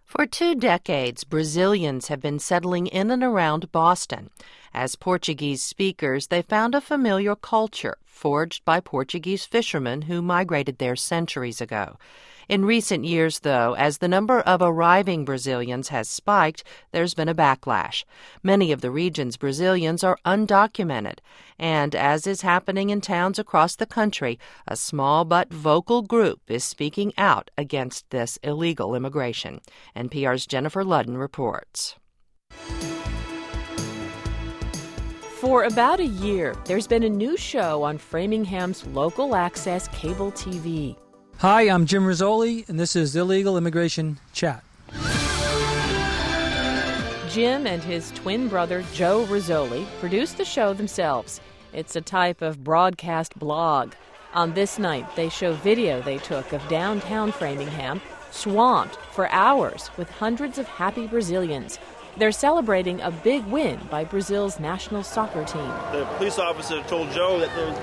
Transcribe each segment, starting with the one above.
For 2 decades, Brazilians have been settling in and around Boston. As Portuguese speakers, they found a familiar culture forged by Portuguese fishermen who migrated there centuries ago. In recent years, though, as the number of arriving Brazilians has spiked, there's been a backlash. Many of the region's Brazilians are undocumented, and as is happening in towns across the country, a small but vocal group is speaking out against this illegal immigration. NPR's Jennifer Ludden reports. For about a year, there's been a new show on Framingham's local access cable TV. Hi, I'm Jim Rizzoli, and this is Illegal Immigration Chat. Jim and his twin brother, Joe Rizzoli, produce the show themselves. It's a type of broadcast blog. On this night, they show video they took of downtown Framingham, swamped for hours with hundreds of happy Brazilians. They're celebrating a big win by Brazil's national soccer team. The police officer told Joe that there's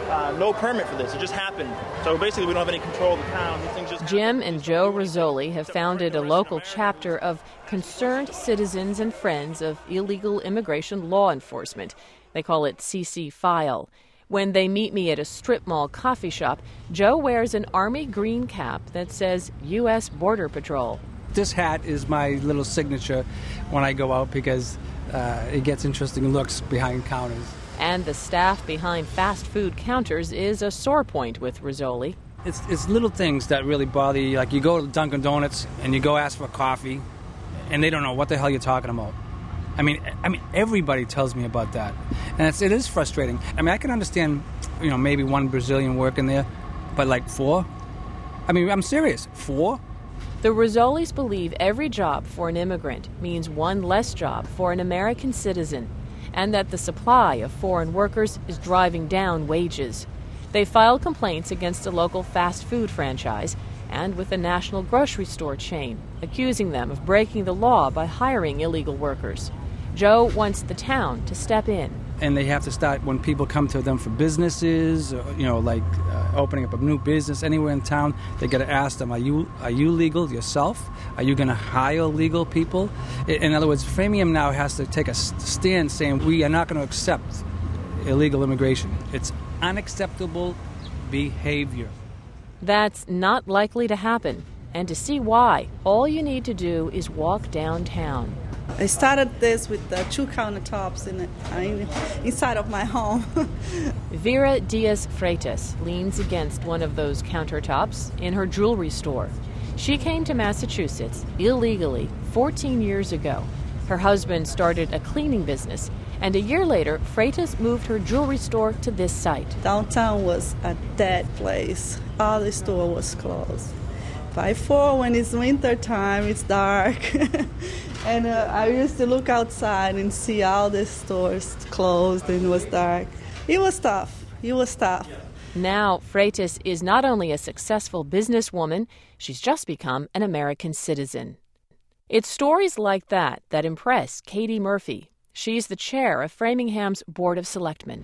no permit for this. It just happened. So basically, we don't have any control of the town. These things just Jim and Joe Rizzoli have founded a local chapter of Concerned Citizens and Friends of Illegal Immigration Law Enforcement. They call it CC File. When they meet me at a strip mall coffee shop, Joe wears an army green cap that says U.S. Border Patrol. This hat is my little signature when I go out because it gets interesting looks behind counters. And the staff behind fast food counters is a sore point with Rizzoli. It's little things that really bother you. Like you go to Dunkin' Donuts and you go ask for coffee, and they don't know what the hell you're talking about. I mean, everybody tells me about that, and it is frustrating. I mean, I can understand, maybe one Brazilian working there, but like 4? I mean, I'm serious, 4? The Rizzolis believe every job for an immigrant means one less job for an American citizen, and that the supply of foreign workers is driving down wages. They filed complaints against a local fast food franchise and with a national grocery store chain, accusing them of breaking the law by hiring illegal workers. Joe wants the town to step in. And they have to start when people come to them for businesses, opening up a new business anywhere in town. They got to ask them, are you legal yourself? Are you going to hire legal people? In other words, Framingham now has to take a stand saying we are not going to accept illegal immigration. It's unacceptable behavior. That's not likely to happen. And to see why, all you need to do is walk downtown. I started this with the 2 countertops inside of my home. Vera Diaz Freitas leans against one of those countertops in her jewelry store. She came to Massachusetts illegally 14 years ago. Her husband started a cleaning business, and a year later, Freitas moved her jewelry store to this site. Downtown was a dead place. All the store was closed. By 4, when it's winter time, it's dark. And I used to look outside and see all the stores closed and it was dark. It was tough. Now, Freitas is not only a successful businesswoman, she's just become an American citizen. It's stories like that that impress Katie Murphy. She's the chair of Framingham's Board of Selectmen.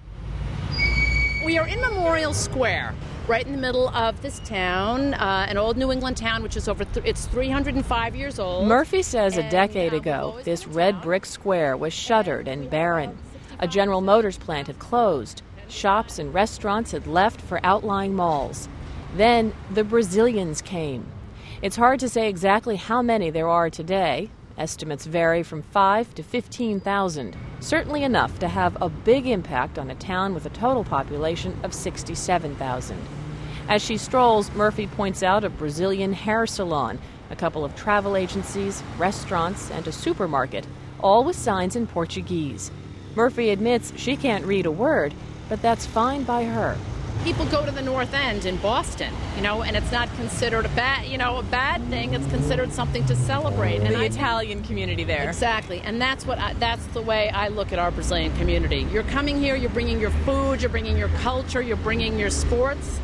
We are in Memorial Square, right in the middle of this town, an old New England town, which is it's 305 years old. Murphy says a decade ago, this red brick square was shuttered and barren. A General Motors plant had closed. Shops and restaurants had left for outlying malls. Then the Brazilians came. It's hard to say exactly how many there are today. Estimates vary from 5,000 to 15,000, certainly enough to have a big impact on a town with a total population of 67,000. As she strolls, Murphy points out a Brazilian hair salon, a couple of travel agencies, restaurants, and a supermarket, all with signs in Portuguese. Murphy admits she can't read a word, but that's fine by her. People go to the North End in Boston, and it's not considered a bad thing. It's considered something to celebrate. And the Italian community there. Exactly, and that's the way I look at our Brazilian community. You're coming here, you're bringing your food, you're bringing your culture, you're bringing your sports.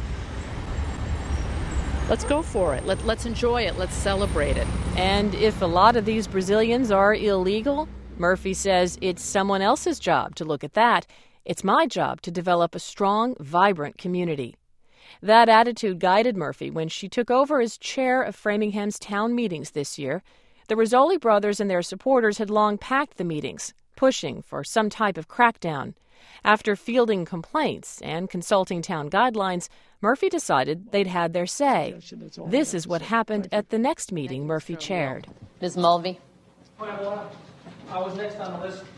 Let's go for it. Let's enjoy it. Let's celebrate it. And if a lot of these Brazilians are illegal, Murphy says it's someone else's job to look at that. It's my job to develop a strong, vibrant community. That attitude guided Murphy when she took over as chair of Framingham's town meetings this year. The Rizzoli brothers and their supporters had long packed the meetings, pushing for some type of crackdown. After fielding complaints and consulting town guidelines, Murphy decided they'd had their say. This is what happened at the next meeting Murphy chaired. Ms. Mulvey? I was next on the list.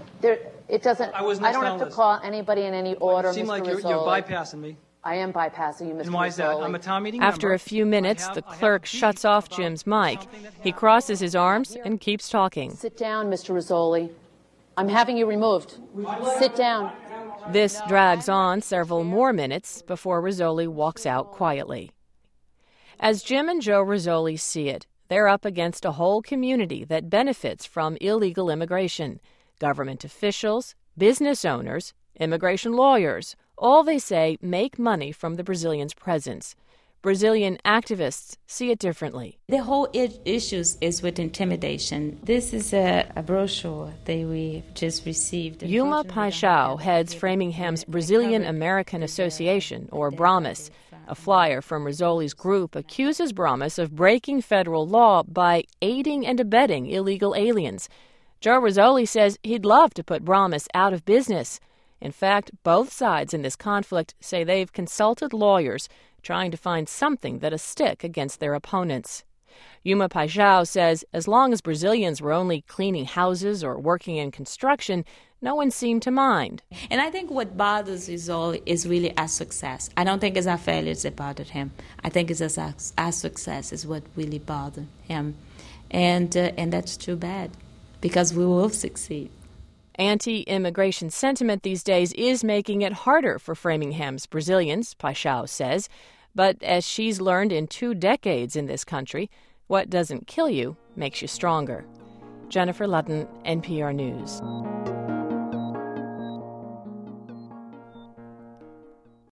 I don't have to call anybody in any order, Mr. Rizzoli. You seem like you're bypassing me. I am bypassing you, Mr. And why is that? Rizzoli. I'm a town meeting After member. a few minutes, the clerk shuts off Jim's mic. He crosses his arms and keeps talking. Sit down, Mr. Rizzoli. I'm having you removed. Sit down. This drags on several more minutes before Rizzoli walks out quietly. As Jim and Joe Rizzoli see it, they're up against a whole community that benefits from illegal immigration. Government officials, business owners, immigration lawyers, all they say make money from the Brazilians' presence. Brazilian activists see it differently. The whole issue is with intimidation. This is a brochure that we just received. Yuma Paixão heads Framingham's Brazilian American Association, or BRAMAS. A flyer from Rizzoli's group accuses BRAMAS of breaking federal law by aiding and abetting illegal aliens. Joe Rizzoli says he'd love to put BRAMAS out of business. In fact, both sides in this conflict say they've consulted lawyers trying to find something that'll stick against their opponents. Yuma Paixão says as long as Brazilians were only cleaning houses or working in construction, no one seemed to mind. And I think what bothers Rizzoli is really our success. I don't think it's our failures that bothered him. I think it's our success is what really bothered him. And that's too bad, because we will succeed. Anti-immigration sentiment these days is making it harder for Framingham's Brazilians, Paixão says. But as she's learned in 2 decades in this country, what doesn't kill you makes you stronger. Jennifer Ludden, NPR News.